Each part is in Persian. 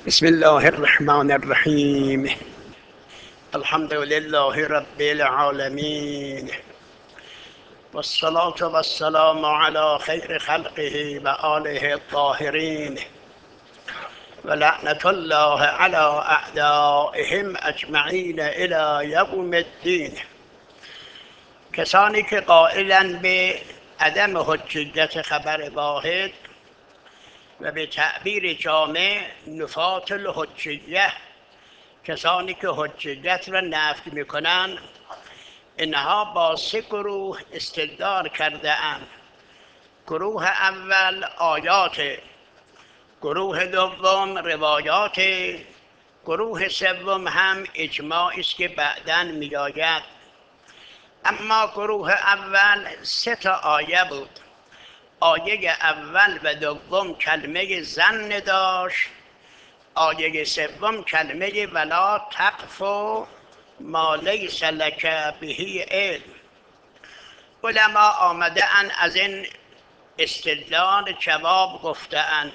بسم الله الرحمن الرحیم. الحمد لله رب العالمین والصلاة والسلام على خیر خلقه و آله الطاهرین و لعنة الله على اعدائهم اجمعین الی یوم الدین. کسانی که قائلند به عدم حجیت خبر واحد و به تعبیر جامع نفاة الحجیه، کسانی که حجیت را نفی میکنند، اینها با سه گروه استدلال کرده اند. گروه اول آیات، گروه دوم روایات، گروه سوم هم اجماعی است که بعداً میآید. اما گروه اول سه تا آیه بود. آیه اول و دوم کلمه ظن داشت، آیه سوم کلمه ولا تقف ما لیس لک به علم. علما آمده اند از این استدلال جواب گفته اند.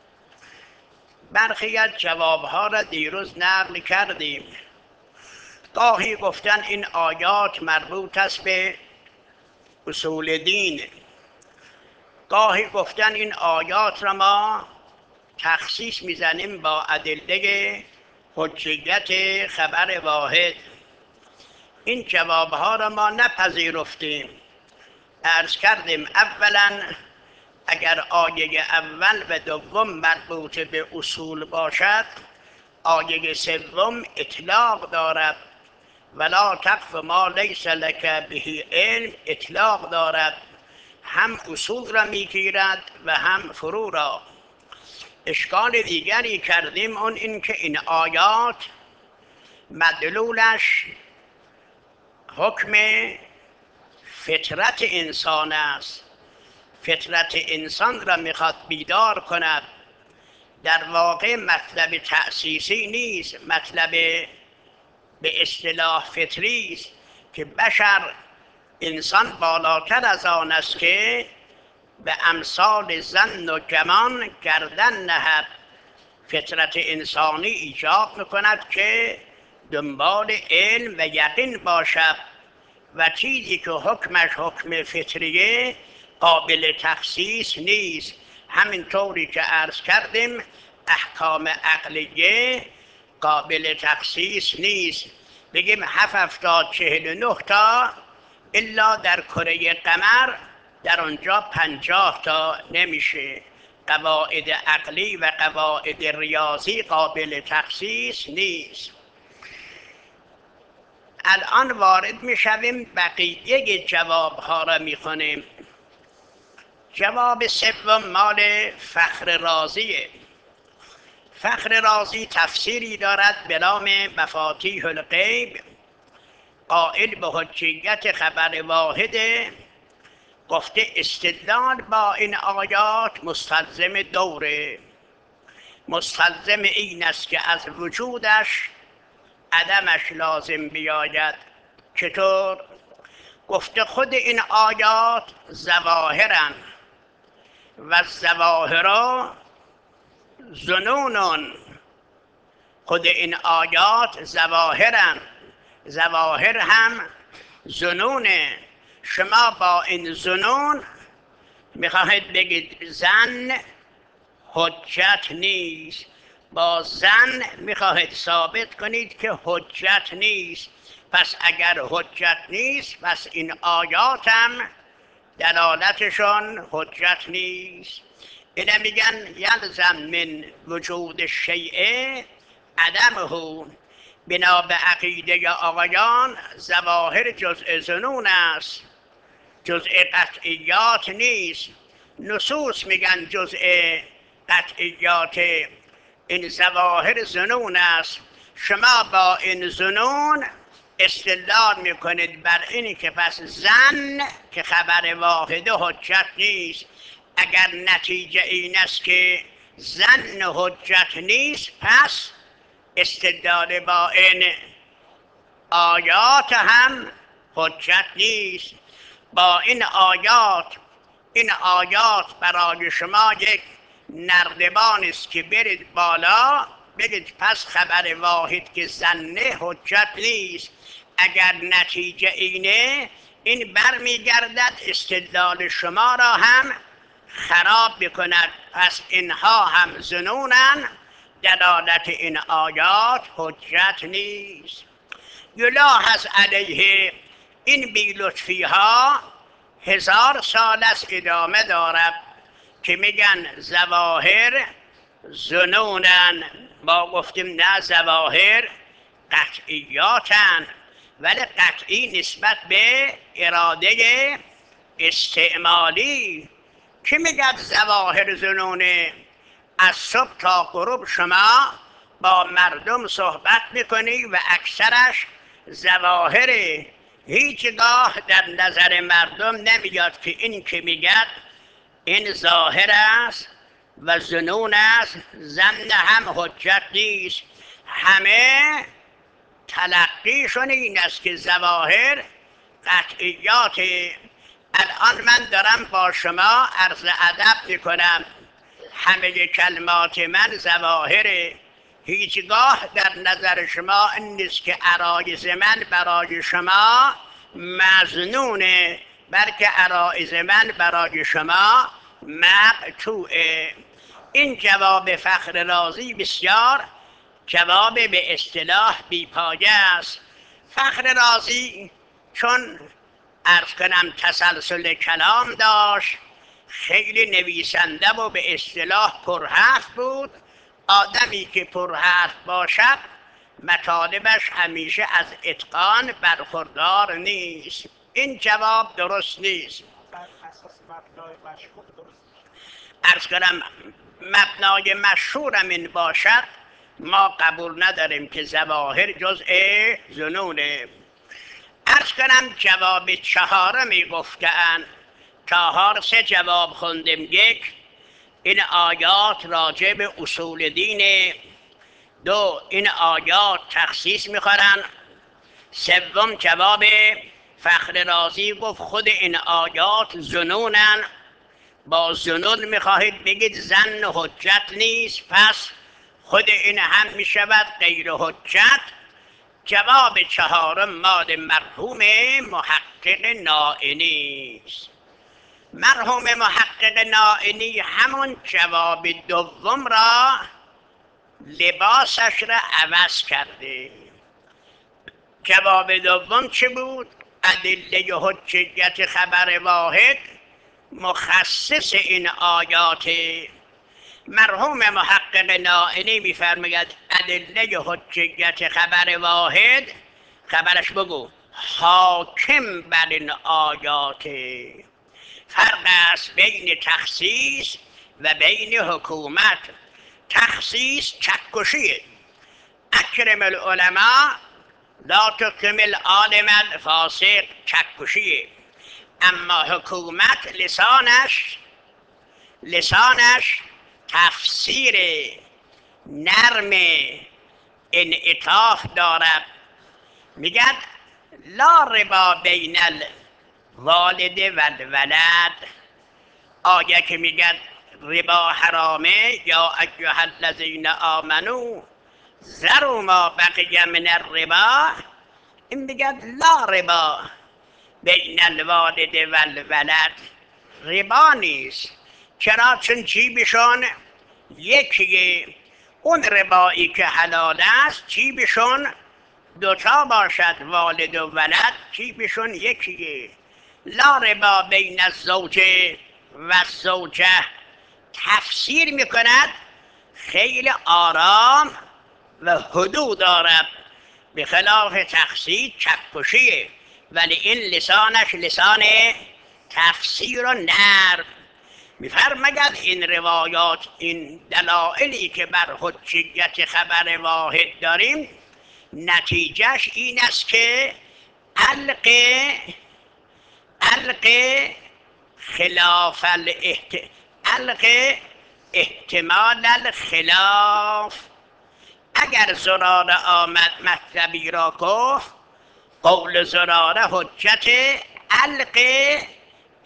برخی از جوابها را دیروز نقل کردیم. گاهی گفتن این آیات مربوط است به اصول دین، گاهی گفتن این آیات را ما تخصیص میزنیم با ادله حجیت خبر واحد. این جوابها را ما نپذیرفتیم. عرض کردیم اولا اگر آیه اول و دوم مربوط به اصول باشد، آیه سوم اطلاق دارد. ولا تقف ما لیس لک به علم اطلاق دارد، هم اصول را میگیرد و هم فرو را. اشکال دیگری کردیم، اون این که این آیات مدلولش حکم فطرت انسان است. فطرت انسان را میخواد بیدار کند. در واقع مطلب تأسیسی نیست، مطلب به اصطلاح فطری است که بشر انسان بالاتر از آن است که به امثال ظن و گمان گردن نهد. فطرت انسانی ایجاب میکند که دنبال علم و یقین باشد و چیزی که حکمش حکم فطریه قابل تخصیص نیست. همینطوری که عرض کردیم احکام عقلیه قابل تخصیص نیست. بگیم 749 تا الا در کره قمر، در آنجا 50 تا نمیشه. قواعد عقلی و قواعد ریاضی قابل تخصیص نیست. الان وارد میشویم بقیه جواب ها را میخونیم. جواب سوم مال فخر رازیه. فخر رازی تفسیری دارد به نام مفاتیح الغیب، قائل به حجیت خبر واحده. گفته استدلال با این آیات مستلزم دوره، مستلزم این است که از وجودش عدمش لازم بیاید. چطور؟ گفته خود این آیات ظواهرن و الظواهر ظنون. خود این آیات ظواهرن، ظواهر هم ظنونه. شما با این ظنون میخواهید بگید ظن حجت نیست، با ظن میخواهید ثابت کنید که حجت نیست. پس اگر حجت نیست پس این آیات هم دلالتشون حجت نیست. اینا میگن یلزم من وجود الشیء عدمه. بنا به عقیده آقایان ظواهر جزء ظنون است، جزء قطعیات نیست. نصوص میگن جزء قطعیات، این ظواهر ظنون است. شما با این ظنون استدلال میکنید بر اینی که پس ظن که خبر واحده حجت نیست. اگر نتیجه این است که ظن حجت نیست، پس استدلال با این آیات هم حجت نیست. با این آیات برای شما یک نردبان است که برید بالا بگید پس خبر واحد که زنه حجت نیست. اگر نتیجه اینه، این برمیگردد استدلال شما را هم خراب بکند. پس اینها هم ظنونن، دلالت این آیات حجت نیست. یلاحظ علیه، این بی‌لطفی ها 1000 سال است ادامه دارد که میگن ظواهر ظنونن. ما گفتیم نه، ظواهر قطعیاتن، ولی قطعی نسبت به اراده استعمالی. که میگد ظواهر ظنونه؟ از صبح تا غروب شما با مردم صحبت میکنی و اکثرش ظواهره. هیچگاه در نظر مردم نمیاد که این که میگد این ظاهر است و ظنون است، ظن هم حجت نیست. همه تلقیشون این است که ظواهر قطعیات. الان من دارم با شما عرض ادب میکنم، همه کلمات من ظواهره. هیچگاه در نظر شما این نیست که عرایض من برای شما مظنونه، بلکه عرایض من برای شما مقطوعه. این جواب فخر رازی بسیار جواب به اصطلاح بی‌پایه است. فخر رازی چون عرض کنم تسلسل کلام داشت، خیلی نویسنده و به اصطلاح پرحرف بود. آدمی که پرحرف باشد مطالبش همیشه از اتقان برخوردار نیست. این جواب درست نیست. عرض کنم مبنای مشهورم این باشد، ما قبول نداریم که ظواهر جزء ظنونه. عرض کنم جواب چهارمی گفته‌اند. چهار 3 جواب خوندیم. یک، این آیات راجع به اصول دینه. 2، این آیات تخصیص میخورن. 3، جواب فخر رازی گفت خود این آیات ظنونن. با ظنون میخواهید بگید ظن حجت نیست، پس خود این هم میشود غیر حجت. جواب چهارم مال مرحوم محقق نائینی است. مرحوم محقق نائینی همون جواب دوم را لباسش را عوض کرده. جواب دوم چه بود؟ ادله حجیت خبر واحد مخصص این آیات. مرحوم محقق نائینی میفرماید ادله حجیت خبر واحد، خبرش بگو، حاکم بر این آیات. فرق است بین تخصیص و بین حکومت. تخصیص چکشیه. اکرم العلماء لا تکرم العالم الفاسق، چکشیه. اما حکومت لسانش تفسیر نرم انعطاف دارد. میگن لا ربا بین الوالد و الولد. آیه که میگن ربا حرامه، یا ایها الذین آمنو ذروا ما بقی من الربا، این میگن لا ربا بین الوالد و الولد، ربا نیست. چرا؟ چون جیبشون یکیه. اون ربایی که حلال است جیبشون دوتا باشد، والد و ولد جیبشون یکیه. لا ربا بین الزوج و الزوجه تفسیر میکند خیلی آرام و هدوء دارد، به خلاف تخصیص چکشیه. ولی این لسانش لسان تفسیر و نرم. میفرماید این روایات، این دلایلی که بر حجیت خبر واحد داریم، نتیجهش این است که علق احتمال الخلاف. اگر زراره آمد مطلبی را گفت، قول زراره حجت، علق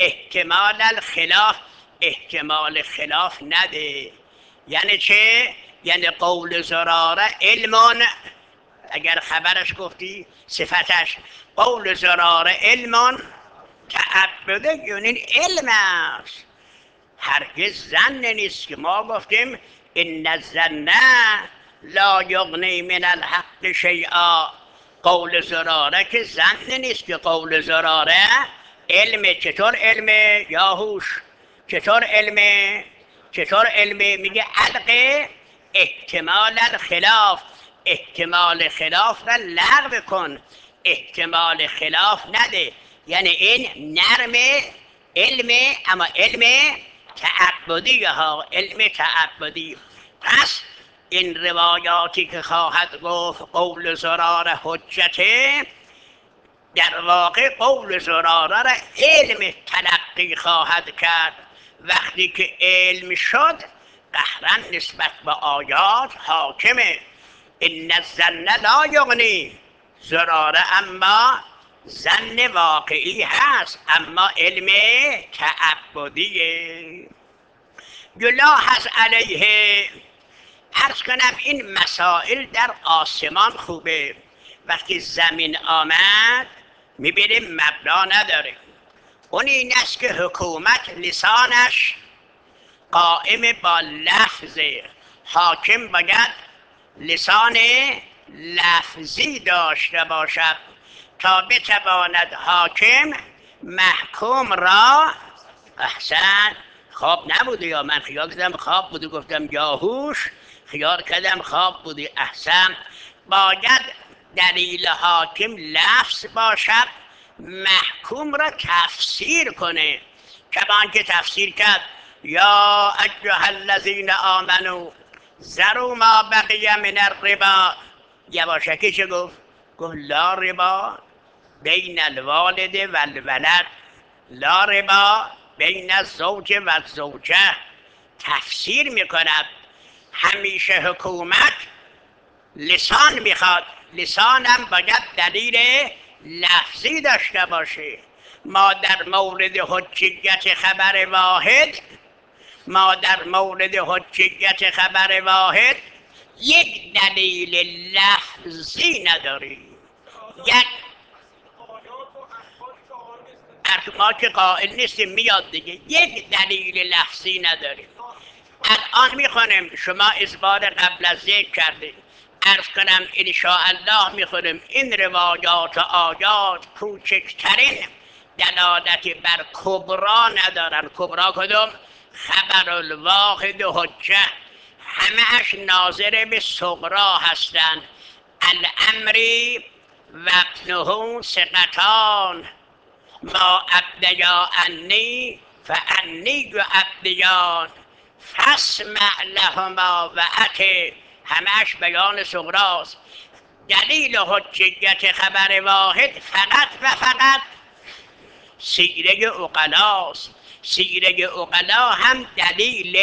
احتمال الخلاف احتمال خلاف نده. یعنی چه؟ یعنی قول زراره علمان، اگر خبرش گفتی صفتش قول زراره علمان تعبده، یعنی علم است، هرگز زن نیست که ما گفتیم ان الظن لا یغنی من الحق شیئا. قول زراره که زن نیست، که قول زراره علم. چطور علمه یا هوش؟ چطور علمه؟ چطور علمه؟ میگه علقه احتمال الخلاف، احتمال خلاف را لغو کن، احتمال خلاف نده. یعنی این نرم علم، اما علم تعبدی ها، علم تعبدی. پس این روایاتی که خواهد گفت قول زراره حجته، در واقع قول زراره را علم تلقی خواهد کرد. وقتی که علم شد قهرا نسبت به آیات حاکمه. ان الظن لا یغنی، زراره اما ظن واقعی هست، اما علم تعبدیه. یلاحظ علیه، عرض کنم این مسائل در آسمان خوبه، وقتی زمین آمد میبینیم مبنا نداره. اون این است که حکومت لسانش قائم با لفظه، حاکم باید لسان لفظی داشته باشد تا بتواند حاکم محکوم را. احسن، خواب نبوده، یا من خیال کردم خواب بوده، گفتم یاهوش خیال کردم خواب بوده. احسن، باید دلیل حاکم لفظ باشد، محکوم را تفسیر کنه. کمان که تفسیر کرد یا ایها الذین آمنو ذروا ما بقی من الربا، یواشکی چه گفت؟ گفت لا ربا بین الوالد و الولد، لا ربا بین الزوج و الزوجه. تفسیر میکند. همیشه حکومت لسان میخواد، لسانم باید دلیل لفظی داشته باشه. ما در مورد حجیت خبر واحد، ما در مورد حجیت خبر واحد یک دلیل لفظی نداریم. یک ما که قائل نیستیم، میاد دیگه، یک دلیل لفظی نداریم. الان میخونیم، شما اثبات قبل از ذکر کردیم، عرض کنم انشاءالله میخونیم این روایات و آیات کوچکترین دلالت بر کبرا ندارن. کبرا کدوم؟ خبر الواحد و حجه، همه اش ناظر به صغرا هستند. الامری و ابنه ثقتان ما ابدیا انی فانی ابدیان فاسمع لهما و اطع، همش بیان صغراست. دلیل حجیت خبر واحد فقط و فقط سیره عقلاست. سیره عقلا هم دلیل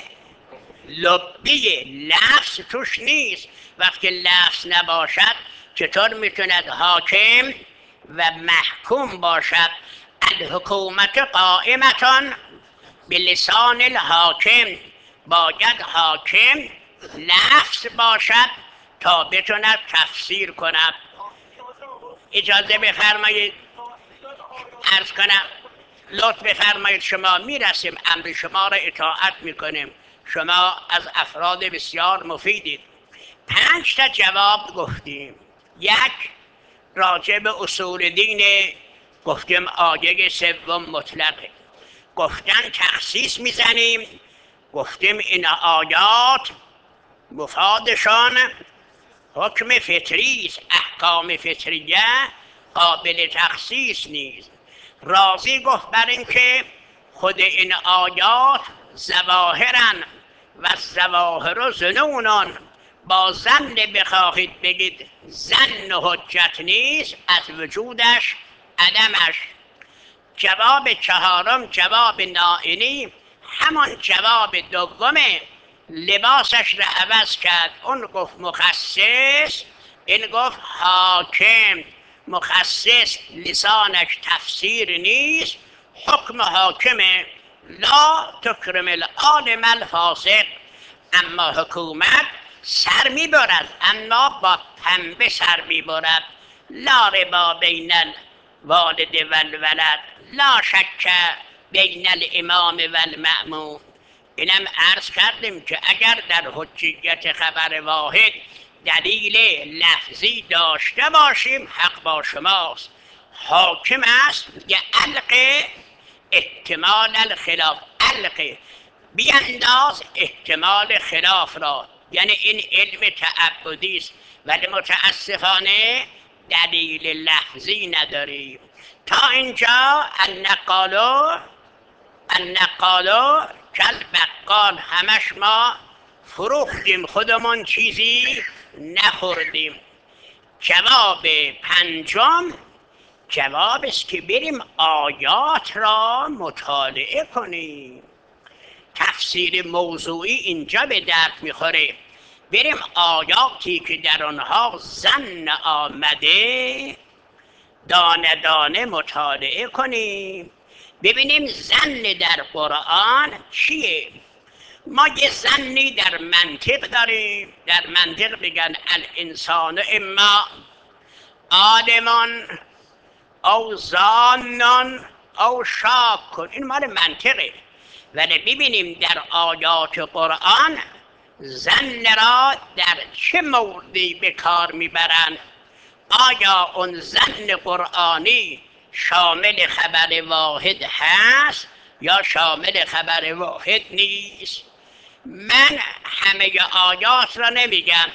لبی، لفظ توش نیست. وقتی لفظ نباشد چطور میتوند حاکم و محکوم باشد؟ الحکومت قائمتان بلسان الحاکم، باید حاکم لفظ باشد تا بتوند تفسیر کند. اجازه بفرمایید عرض کنم، لطف بفرمایید، شما میرسیم، امر شما را اطاعت میکنیم، شما از افراد بسیار مفیدید. 5 تا جواب گفتیم. یک، راجع به اصول دین گفتیم آیه 3 مطلقه، گفتن تخصیص میزنیم، گفتیم این آیات مفادشان حکم فطری است، احکام فطریه قابل تخصیص نیست. رازی گفت بر این که خود این آیات ظواهرن و ظواهر ظنونان، با ظن بخواهید بگید ظن حجت نیست، از وجودش عدمش. جواب چهارم، جواب نائینی، همان جواب دومه، لباسش را عوض کرد. اون گفت مخصص، این گفت حاکم. مخصص لسانش تفسیر نیست، حکم حاکمه. لا تکرم العالم الفاسق، اما حکومت سر میبرد، اما با پنبه سر میبرد. لا ربا بین الوالد و الولد، لا شک بین الامام و المأموم. اینم عرض کردیم که اگر در حجیت خبر واحد دلیل لفظی داشته باشیم حق با شماست. حاکم است که علق احتمال الخلاف، علق بیانداز احتمال خلاف را، یعنی این علم تعبدی است، ولی متاسفانه دلیل لفظی نداریم. تا اینجا النقالو کل بقال، همش ما فروختیم، خودمون چیزی نخوردیم. جواب پنجم جواب است که بریم آیات را مطالعه کنیم. تفسیر موضوعی اینجا به درد میخوره. بریم آیاتی که در آنها ظن آمده دانه دانه مطالعه کنیم، ببینیم ظن در قرآن چیه. ما یه ظنی در منطق داریم، در منطق بگن الانسان اما آدمان او زانن او شاک، این مال منطقه. ولی ببینیم در آیات قرآن ظن را در چه موردی به کار میبرند. آیا اون ظن قرآنی شامل خبر واحد هست یا شامل خبر واحد نیست؟ من همه آیات را نمیگم.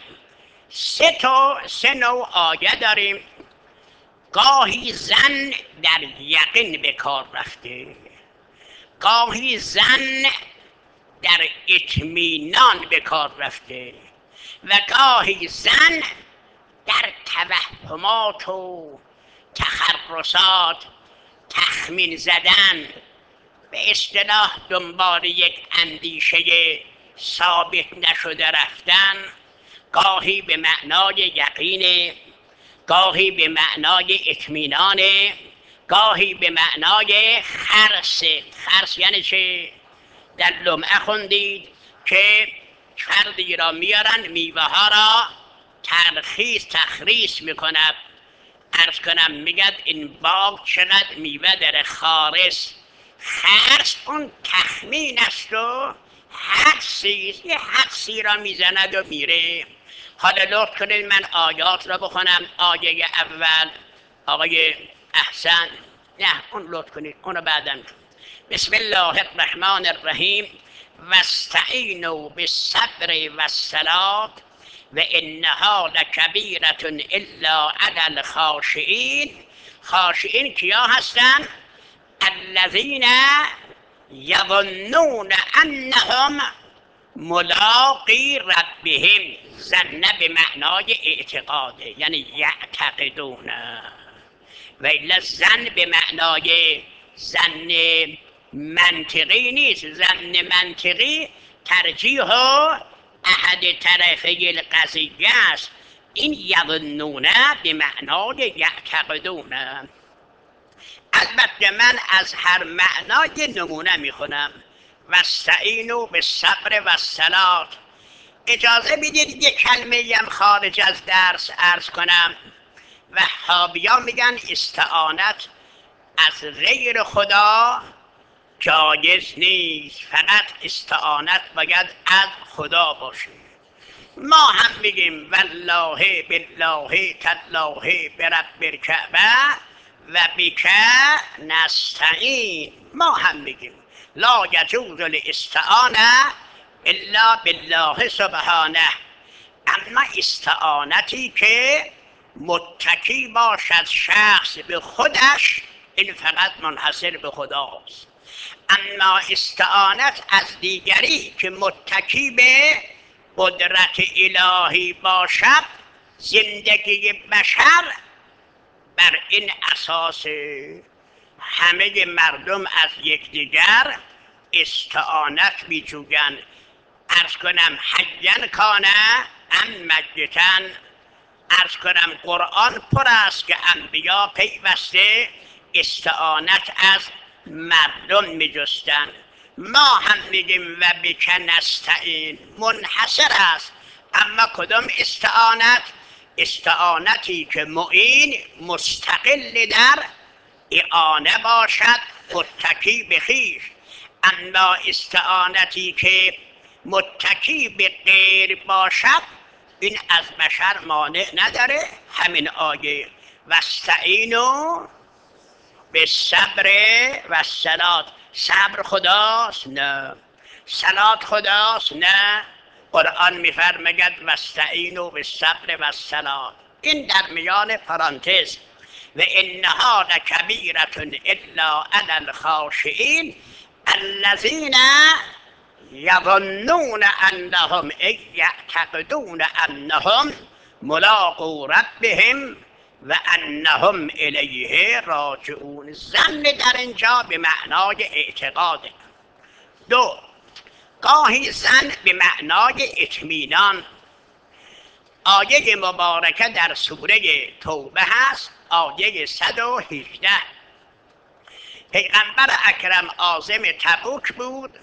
سه نوع آیه داریم. گاهی ظن در یقین به کار رفته، گاهی ظن در اطمینان به کار رفته و گاهی ظن در توهمات و تخرصات، تخمین زدن، به اصطلاح دنبال یک اندیشه ثابت نشده رفتن، گاهی به معنای یقین، گاهی به معنای اطمینان، گاهی به معنای خرس. خرس یعنی چه؟ در لمعه خوندید که فردی را میارن میوه ها را تخریص میکند. عرض کنم میگد این باغ چقدر میوه داره، خارس. خرس اون تخمین است و یه حدسی را میزند و میره. حالا لطف کنید من آیات را بخونم. آیه اول آقای احسن، نه اون لطف کنید، اونو بعدم. بسم الله الرحمن الرحیم واستعینوا بالصبر والصلاة و انها لکبیرة الا علی الخاشعین. خاشعین کیا هستند؟ الذین یظنون انهم ملاقی ربهم. ظن به معنای اعتقاده، یعنی یعتقدون، و الا ظن به معنای ظن منطقی نیست. ظن منطقی ترجیح احد طرفی القضیه است. این یظنون به معنای یعتقدون. البته من از هر معنای نمونه میخونم. واستعینوا بالصبر والصلاة. اجازه بدید یک کلمه هم خارج از درس عرض کنم. وهابیان میگن استعانت از غیر خدا جایز نیست، فقط استعانت باید از خدا باشه. ما هم میگیم والله بالله تالله برب الکعبه و بک نستعین. ما هم میگیم لا یجوز الاستعانه الا بالله سبحانه. اما استعانتی که متکی باشد شخص به خودش، این فقط منحصر به خداست. اما استعانت از دیگری که متکی به قدرت الهی باشد، زندگی بشر بر این اساس همه مردم از یکدیگر استعانت میجویند. عرض کنم حیاً کان ام میتا. عرض کنم قرآن پر است که انبیا پیوسته استعانت از مردم میجستند. ما هم میگیم و بک نستعین منحصر است، اما کدام استعانت؟ استعانتی که معین مستقل در اعانه باشد متکی به خویش، اما استعانتی که متکی به غیر باشد این از بشر مانع نداره. همین آیه واستعینوا بالصبر والصلاة، صبر خداست نه، صلات خداست نه. قرآن میفرماید واستعینوا بالصبر والصلاة، این در میان پرانتز و انها لکبیرة الا علی الخاشعین الذین یظنون انهم یعتقدون انهم ملاقو ربهم و انهم الیه راجعون. ظن در اینجا به معنای اعتقاده. دو، گاهی ظن به معنای اطمینان. آیه مبارکه در سوره توبه هست، آیه 118. پیغمبر اکرم عازم تبوک بود،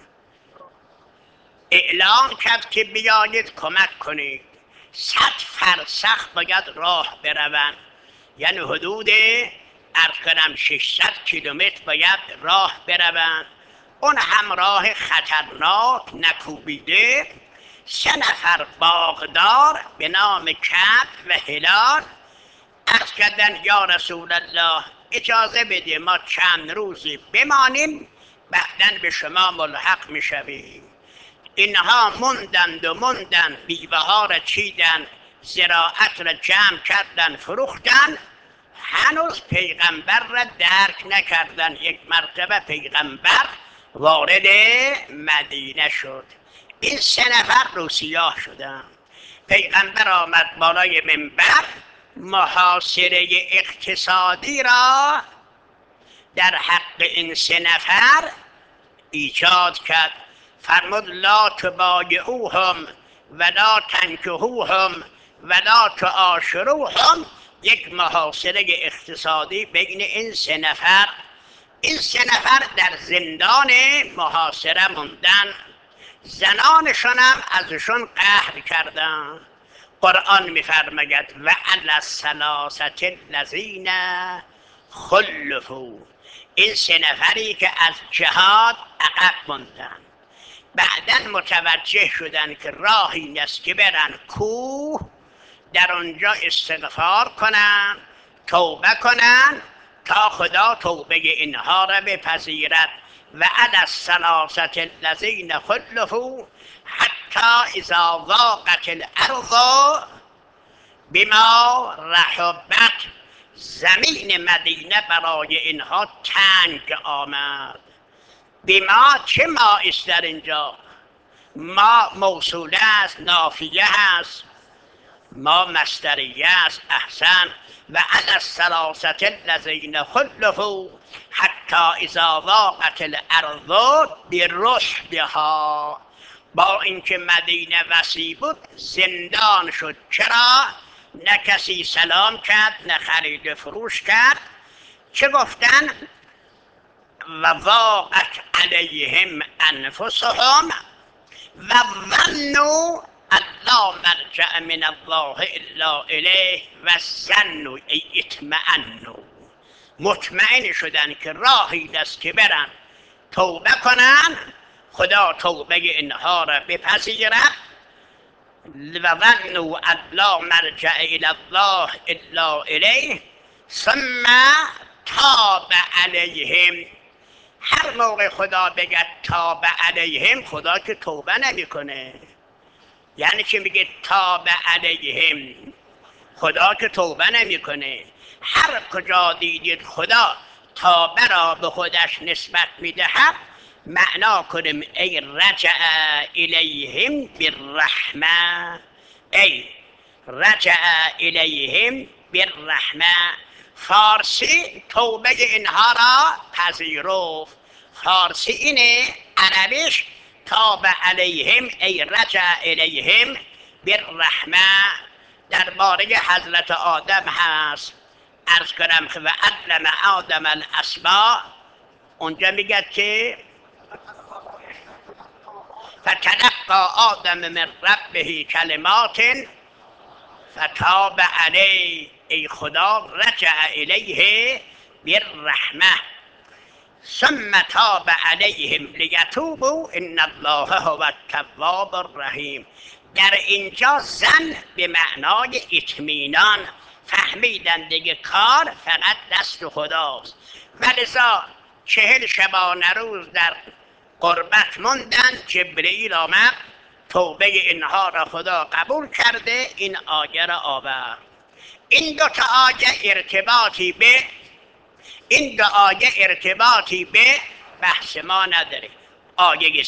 اعلام کرد که بیایید کمک کنید، 100 فرسخ باید راه بروند، یعنی حدود عرض کنم 600 کیلومتر باید راه بروند. اون هم راه خطرناک نکوبیده. 3 نفر باغدار به نام کعب و هلال عرض کردن یا رسول الله اجازه بده ما چند روزی بمانیم بعداً به شما ملحق میشویم. اینها موندند و موندند، بیوه ها را چیدن، زراعت را جمع کردن، فروختن، هنوز پیغمبر را درک نکردن. یک مرتبه پیغمبر وارد مدینه شد، این 3 نفر روسیاه شدن. پیغمبر آمد بالای منبر، محاصره اقتصادی را در حق این 3 نفر ایجاد کرد. فرمود لا تبایعوهم ولا تنکحوهم ولا تعاشروهم، یک محاصره اقتصادی بین این 3 نفر. این 3 نفر در زندان محاصره موندن، زنانشان هم ازشون قهر کردن. قرآن میفرماید و علی الثلاثة الذین خلفوا، این 3 نفری که از جهاد عقب موندن بعداً متوجه شدن که راهی نیست که برن کوه، در اونجا استغفار کنن، توبه کنن تا خدا توبه اینها را بپذیرد. و علی الثلاثة الذین خلفوا حتی اذا ضاقت الارض بما رحبت، زمین مدینه برای اینها تنگ آمد. بما، چه ما است در اینجا؟ ما موصوله است، نافیه هست، ما مصدریه است. احسن. و علی الثلاثة الذین خلفوا حتی اذا ضاقت الارض برحبها، با اینکه مدینه وسیع بود زندان شد. چرا؟ نه کسی سلام کرد، نه خرید فروش کرد. چه گفتن؟ و ضاقت علیهم انفسهم و ظنوا ان لا مرجع من الله الا الیه و ظنوا ای اطمئنوا، مطمئن شدن که راهی دست که برن توبه کنن خدا توبه اینها را بپذیرد. و ظنوا ان لا مرجع الی الله الا الیه ثم تاب علیهم. هر موقع خدا بگه تاب علیهم، خدا که توبه نمیکنه. یعنی که میگه تاب علیهم، خدا که توبه نمیکنه. هر کجا دیدید خدا توبه را به خودش نسبت میدهد معنا کنیم ای رجع الیهم بالرحمه، ای رجع الیهم بالرحمه. فارسی توبه اینها را پذیرفت. فارسی اینه، عربیش تاب علیهم ای رجع الیهم بالرحمه. درباره حضرت آدم هست، عرض کنم و علم آدم الاسماء، اونجا میگه که فتلقى آدم من ربه کلمات فتاب علیه. ای خدا رجع الیه بالرحمه ثم تاب علیهم لیتوبوا ان الله هو التواب الرحیم. در اینجا زن به معنای اطمینان فهمیدن دیگه کار فقط دست خداست. ولذا 40 شبانه روز در غربت موندن. جبرئیل آمد توبه اینها را خدا قبول کرده، این آیه را آورد. این دو تا آیه ارتباطی به بحث ما نداره. آیه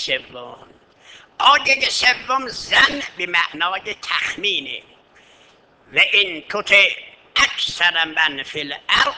سوم زن به معنای تخمینه. و این تطع اکثر من فی الارض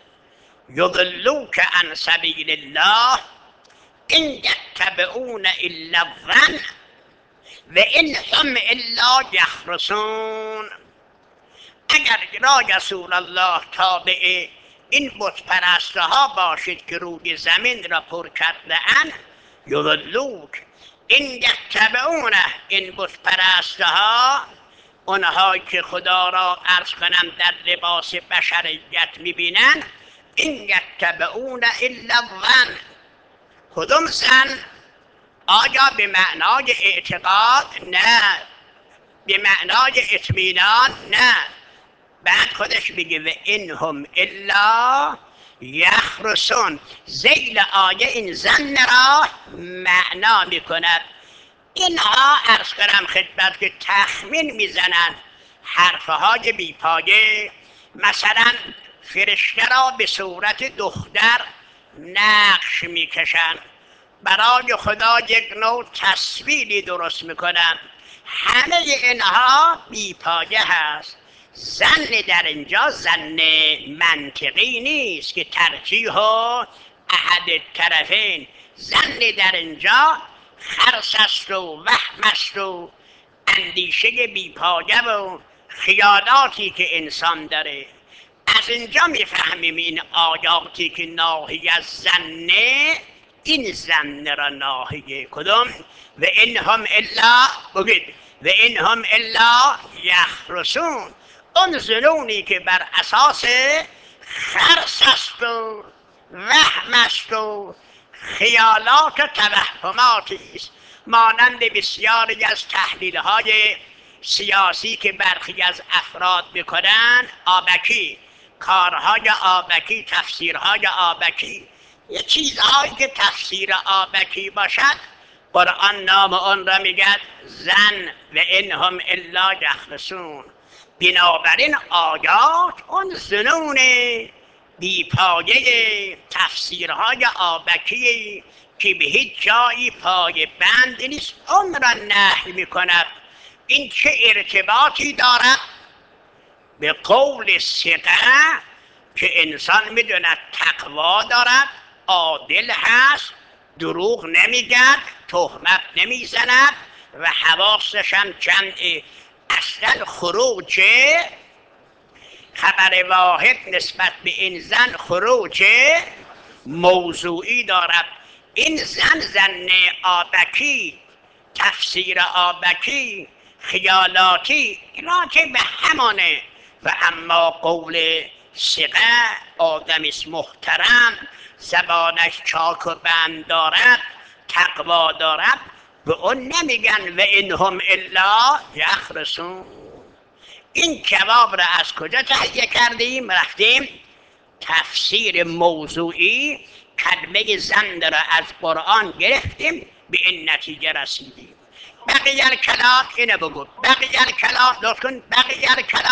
یضلوک عن سبیل الله ان یتبعون الا الظن و ان هم الا یخرصون. اگر یا رسول الله تابع این بت پرسته ها باشید که روی زمین را پر کرده اند، یضلوک این یتبعون، این بت پرسته ها اونهایی که خدا را عرض کنم در لباس بشریت میبینن، این یتبعون الا الظن. کدوم زن؟ آیا به معنای اعتقاد؟ نه. به معنای اطمینان؟ نه. بعد خودش میگه و انهم الا یخرصون. ذیل آیه این زن را معنا میکند. اینها عرض کنم خدمت که تخمین میزنن، حرفهای بیپایه. مثلا فرشته را به صورت دختر نقش میکشن، برای خدا یک نوع تصویری درست میکنن. همه اینها بیپایه هست. زن در اینجا زن منطقی نیست که ترجیح و احد طرفین. زن در اینجا خرس است و وهم است و اندیشه بیپایه و خیالاتی که انسان داره. از اینجا میفهمیم این آیاتی که ناهی از زنه، این زن را ناهیه. کدوم؟ و انهم الا، بگید و انهم الا یخرصون. اون زنونی که بر اساس خرس است و وهم است و خیالات و توهماتی است، مانند بسیاری از تحلیل‌های سیاسی که برخی از افراد میکنن. آبکی، کارهای آبکی، تفسیرهای آبکی، یه چیزهایی که تفسیر آبکی باشد، قرآن نام آن را میگد زن و انهم الا یخرصون. بنابراین آیات اون زنون بیپایه تفسیرهای آبکی که به هیچ جایی پای بند نیست، اون را نهی میکند. این چه ارتباطی دارد به قول ثقه که انسان میدوند تقوا دارد، عادل هست، دروغ نمیگد، تهمت نمیزند و حواسش هم جمعه. اصلا خروج خبر واحد نسبت به این زن خروج موضوعی دارد. این زن آبکی، تفسیر آبکی، خیالاتی، راجع به همانه. و اما قول ثقه، آدمیست محترم، زبانش چاک و بند دارد، تقوا دارد، به اون نمیگن و انهم الا یخرصون. این جواب را از کجا تهیه کردیم؟ رفتیم تفسیر موضوعی کلمه زن را از قرآن گرفتیم، به این نتیجه رسیدیم. بقیه الکلام اینه بگو، بقیه الکلام لطف کن، بقیه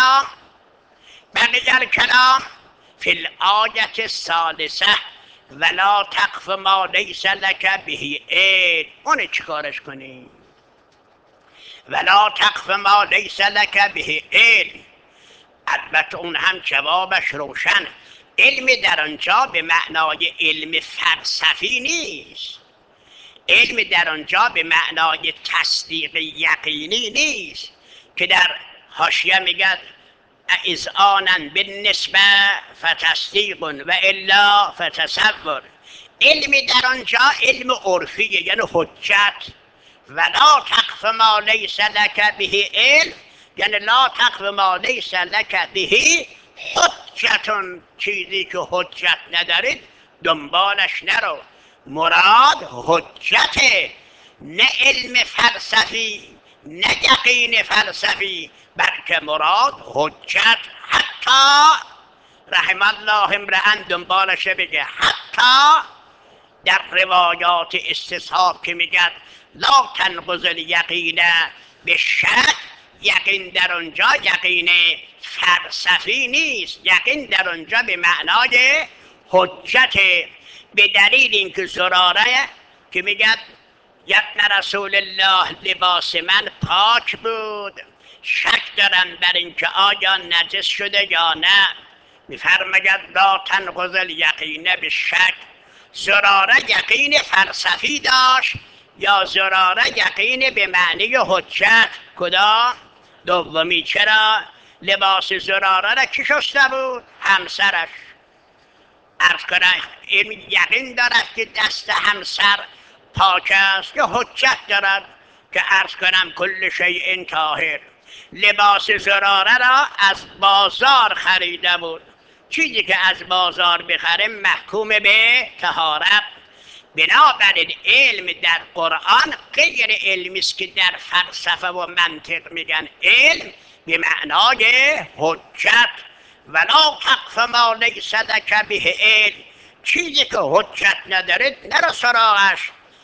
الکلام فی الآیة الثالثه ولا تقف ما لیس لک به علم. اون چیکارش کنی؟ ولا تقف ما لیس لک به علم. البته اون هم جوابش روشن. علم در آنجا به معنای علم فلسفی نیست. علم در آنجا به معنای تصدیق یقینی نیست که در حاشیه میگد اذعانا بالنسبه فتصدیق و الا فتصور. علم در آنجا علم عرفیه، یعنی حجت، ولا تقف ما لیس لک به علم، یعنی لا تقف ما لیس لک به حجتون، چیزی که حجت ندارید دنبالش نرو. مراد حجته، نه علم فلسفی نه یقین فلسفی، بلکه مراد حجت. حتی رحم الله امرأ دنبالش بگه، حتی در روایات استصحاب که میگن لا تنقض الیقین به شک، یقین در اونجا یقین فلسفی نیست، یقین در اونجا به معنای حجت. به دلیل اینکه زراره که میگن یبن رسول الله لباس من پاک بود، شک دارم بر اینکه آیا نجس شده یا نه، میفرماید لا تنقض الیقین به شک. زراره یقین فلسفی داشت یا زراره یقین به معنی حجت؟ کدام؟ دومی. چرا؟ لباس زراره را کی شسته بود؟ همسرش. عرض کنم این یقین دارد که دست همسر پاک است یا حجت دارد که عرض کنم کل شیء طاهر. لباس زراره را از بازار خریده بود، چیزی که از بازار بخره محکوم به طهارت. بنابراین علم در قرآن غیر علمی است که در فلسفه و منطق میگن علم به معنای حجت. ولا تقف ما لیس لک به علم، چیزی که حجت نداره نرو سراغش.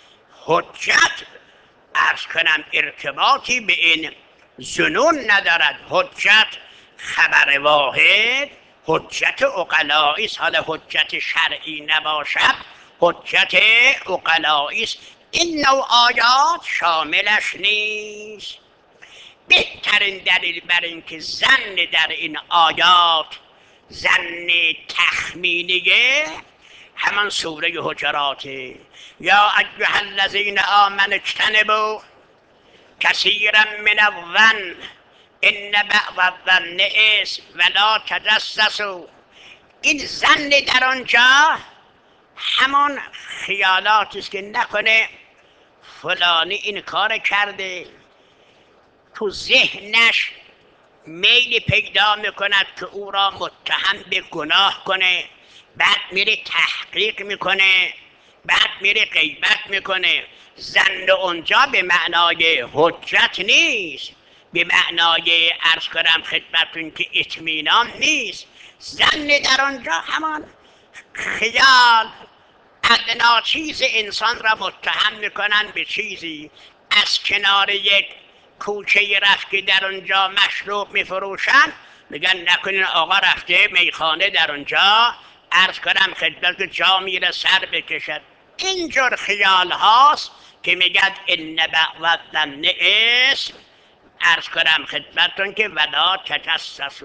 حجت عرض کنم ارتباطی به این ظنون ندارد. حجت خبر واحد، حجت عقلایی است. حالا حجت شرعی نباشد، حجت عقلایی است. این نوع آیات شاملش نیست. بهترین دلیل بر اینکه ظن در این آیات ظن تخمینیه همان سوره حجراته. یا ایها الذین آمنوا اجتنبوا کثیرا من الظن ان بعض الظن اثم ولا تجسسوا. این ظن در آنجا همان خیالاتی است که نکنه فلانی این کار کرده، تو ذهنش میلی پیدا میکند که او را متهم به گناه کنه، بعد میره تحقیق میکنه، بعد میره غیبت میکنه. ظن اونجا به معنای حجت نیست، به معنای عرض کنم خدمتون که اطمینان نیست. ظن در آنجا همان خیال، ادنا چیز انسان را متهم میکنن به چیزی. از کنار یک کوچه رفت که در اونجا مشروب میفروشن، میگن نکنین آقا رفته میخانه در اونجا عرض کنم خدمت جا میره سر بکشد. اینجور خیال هاست که میگن ان بعض الظن اثم، عرض کنم خدمتون که ولا تجسسوا.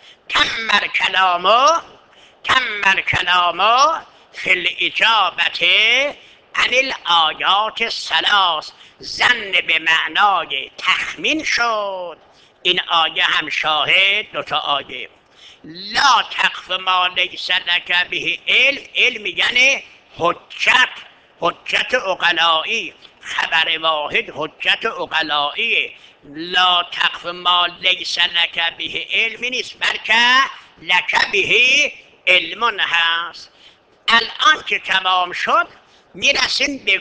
تم کلامو فی الاجابت عن الآیات الثلاث. ظن به معنای تخمین شد. این آیه هم شاهد دوتا آیه. لا تقف ما لیس لک به علم، علم یعنی حجت، حجت عقلایی. خبر واحد حجت عقلایی. لا تقف ما لیس لک به علم نیست، بلکه لک به علم هست. الان که تمام شد میرسیم به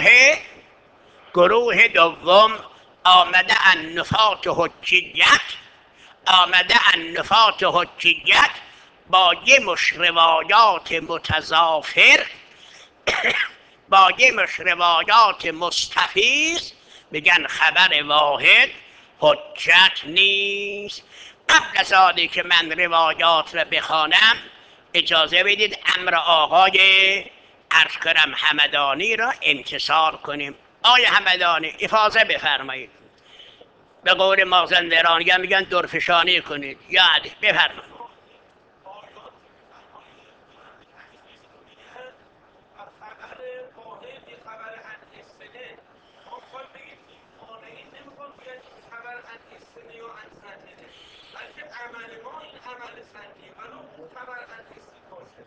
گروه دوم. آمده النفات حجیت، آمده النفات حجیت با یه مش روایات متضافر با یه مش روایات مستفیض میگن خبر واحد حجت نیست. قبل از آنی که من روایات را بخوانم اجازه بدید امر آقای عرض کرم همدانی را امتثال کنیم. آقای همدانی افاضه بفرمایید. به قول مازندرانی میگن درفشانی کنید، یعنی بفرمایید.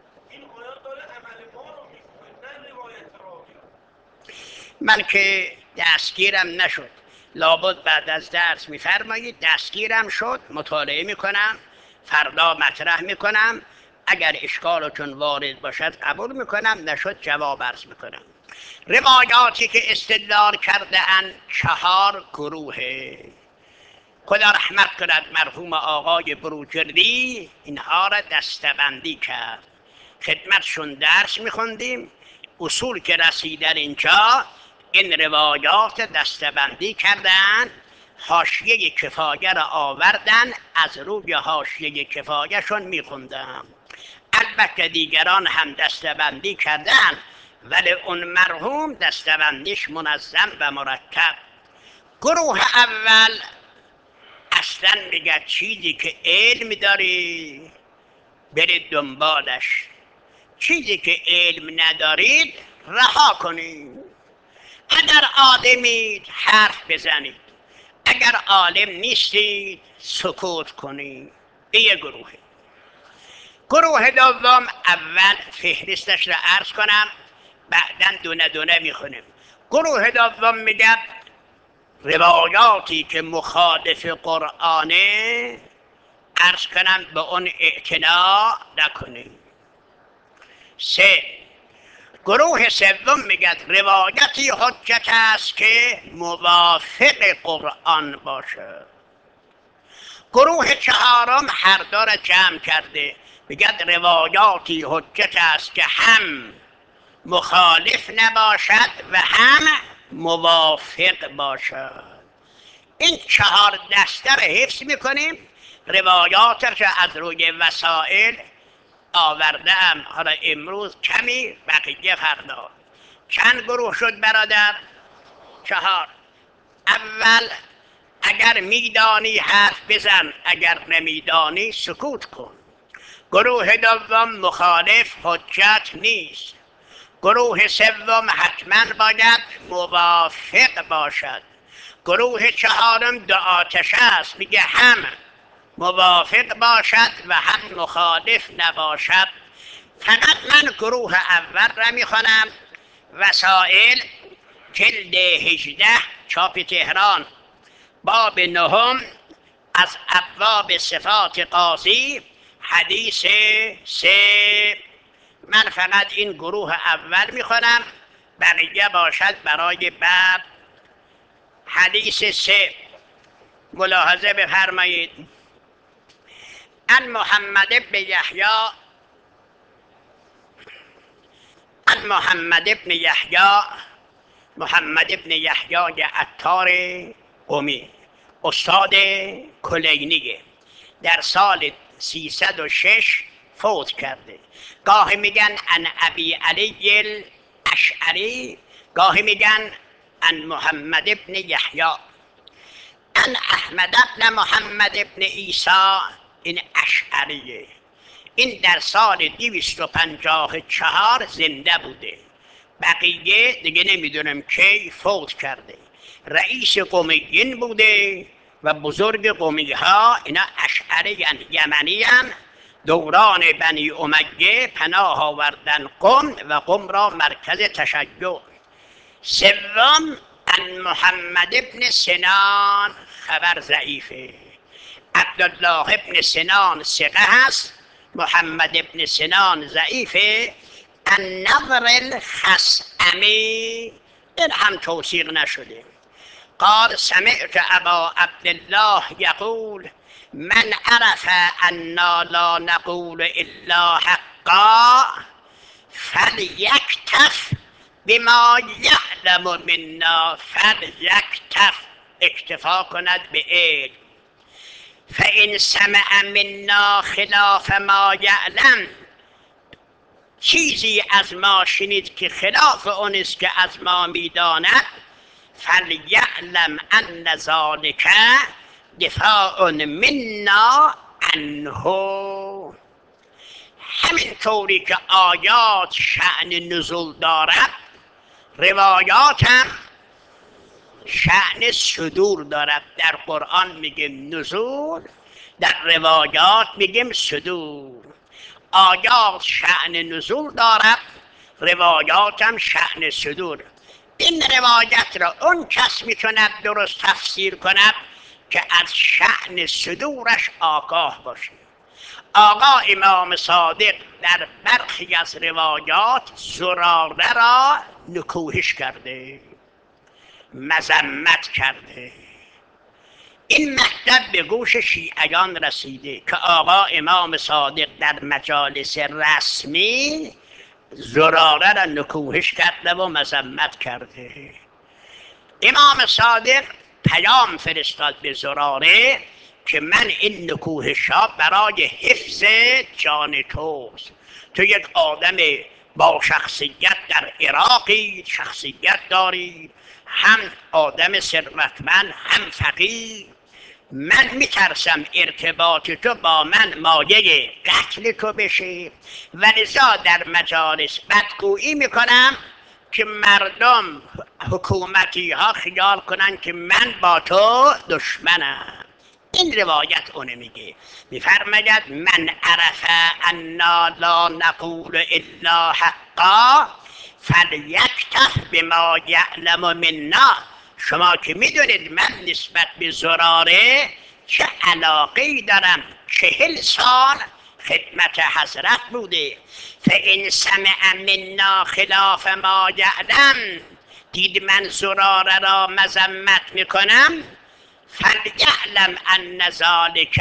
من که دستگیرم نشد. لابد بعد از درس میفرمایید دستگیرم شد، مطالعه میکنم، فردا مطرح میکنم، اگر اشکالتون وارد باشد قبول میکنم، نشد جواب عرض میکنم. روایاتی که استدلال کرده اند 4 گروهه. خدا رحمت کند مرحوم آقای بروجردی اینها را دسته‌بندی کرد. خدمتشون درس میخوندیم، اصول که رسیدن اینجا این روایات دسته‌بندی کردن، حاشیه کفایه را آوردن، از روی حاشیه کفایه شون میخوندم. البته دیگران هم دسته‌بندی کردن، ولی اون مرحوم دسته‌بندیش منظم و مرتب. گروه اول اصلا میگه چیزی که علم داری برید دنبالش، چیزی که علم ندارید رها کنید. اگر عالمید حرف بزنید، اگر عالم نیستید سکوت کنید. این یه گروهه. گروه دوم اول فهرستش را عرض کنم، بعداً دونه دونه میخونیم. گروه دوم میگه روایاتی که مخالف قرآنه عرض کنم به اون اعتنا نکنیم. 3. گروه سوم میگه روایتی حجت است که موافق قرآن باشه. گروه چهارم هر دو را جمع کرده، میگه روایاتی حجت است که هم مخالف نباشد و هم موافق باشد. این 4 دسته را حفظ میکنیم. روایاتش از روی وسائل آوردم، حالا امروز کمی، بقیه فردا. چند گروه شد برادر؟ 4. اول اگر میدانی حرف بزن، اگر نمیدانی سکوت کن. گروه دوم مخالف حجت نیست. گروه سوم حتما باید موافق باشد. گروه چهارم 2 آتش است، میگه هم موافق باشد و هم مخالف نباشد. فقط من گروه اول را میخوانم. وسائل جلد 18 چاپ تهران، باب 9 از ابواب صفات قاضی، حدیث 3. من فقط این گروه اول میخوانم، بقیه باشد برای باب. حدیث 3 ملاحظه بفرمایید. عن محمد بن یحیی محمد بن یحیی عطار قمی استاد کلینیه، در سال 306 فوت کرده. گاهی میگن عن ابی علی الاشعری، گاهی میگن عن محمد بن یحیی. عن احمد بن محمد بن عیسی، این اشعریه. این در سال 254 زنده بوده، بقیه دیگه نمیدونم کی فوت کرده. رئیس قمیین بوده و بزرگ قمی ها اینا اشعری یمنی هم. دوران بنی امیه پناه آوردن قم و قم را مرکز تشیع. سوم عن محمد بن سنان، خبر ضعیفه. عبدالله بن سنان ثقه هست، محمد بن سنان ضعیفه. النضر الخثعمی این هم توثیق نشده. قال سمعت ابا عبدالله یقول من عرف انا لا نقول الا حقا فلیکتف بما یعلم منا، فلیکتف اکتفا کند به علم. فان سمع منا خلاف ما یعلم، چیزی از ما شنید که خلاف اون است که از ما میداند، فلیعلم ان ذلک دفاع منا عنه. همین طوری که آیات شأن نزول دارد، روایات هم شأن صدور دارد. در قرآن میگیم نزول، در روایات میگیم صدور. آیات شأن نزول دارد، روایات هم شأن صدور. این روایت را اون کس میتوند درست تفسیر کند که از شأن صدورش آگاه باشه. آقا امام صادق در برخی از روایات زراره را نکوهش کرده، مذمت کرده. این مطلب به گوش شیعیان رسیده که آقا امام صادق در مجالس رسمی زراره را نکوهش کرده و مذمت کرده. امام صادق پیام فرستاد به زراره که من این نکوهش‌ها برای حفظ جان توست. تو یک آدم با شخصیت در عراقی، شخصیت داری، هم آدم ثروتمند هم فقیر. من میترسم ارتباط تو با من مایه قتل تو بشه و لذا در مجالس بدگویی میکنم که مردم، حکومتی ها خیال کنن که من با تو دشمنم. این روایت اونه میگه، میفرماید من عرف انا لا نقول الا حقا فلیکتف بما یعلم منا. شما که میدونید من نسبت به زراره چه علاقه‌ای دارم، 40 سال خدمت حضرت بوده. فان سمع منا خلاف ما یعلم، دید من زراره را مذمت میکنم، فلیعلم ان ذلک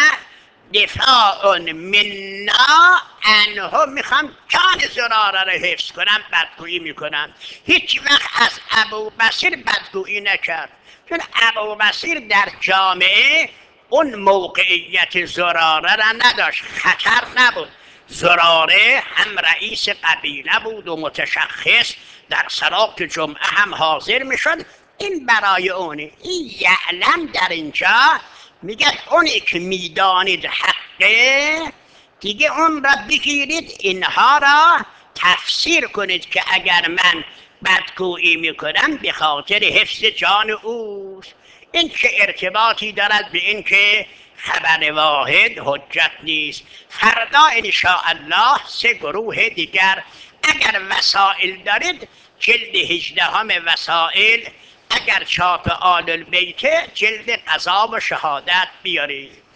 دفاع منا عنه. میخوام جان زراره را حفظ کنم، بدگویی میکنم. هیچ وقت از ابوبصیر بدگویی نکرد، چون ابوبصیر در جامعه اون موقعیت زراره را نداشت، خطر نبود. زراره هم رئیس قبیله بود و متشخص، در صلات جمعه هم حاضر میشد. این برای اونه. این یعلم در اینجا میگه اونی که میدانید حقه دیگه اون را بگیرید، اینها را تفسیر کنید که اگر من بدگویی میکنم به خاطر حفظ جان اوست. این چه ارتباطی دارد به این که خبر واحد حجت نیست؟ فردا انشاءالله 3 گروه دیگر، اگر وسائل دارید جلد 18 وسائل، اگر چاپ آل البیت جلد قضا و شهادت بیارید.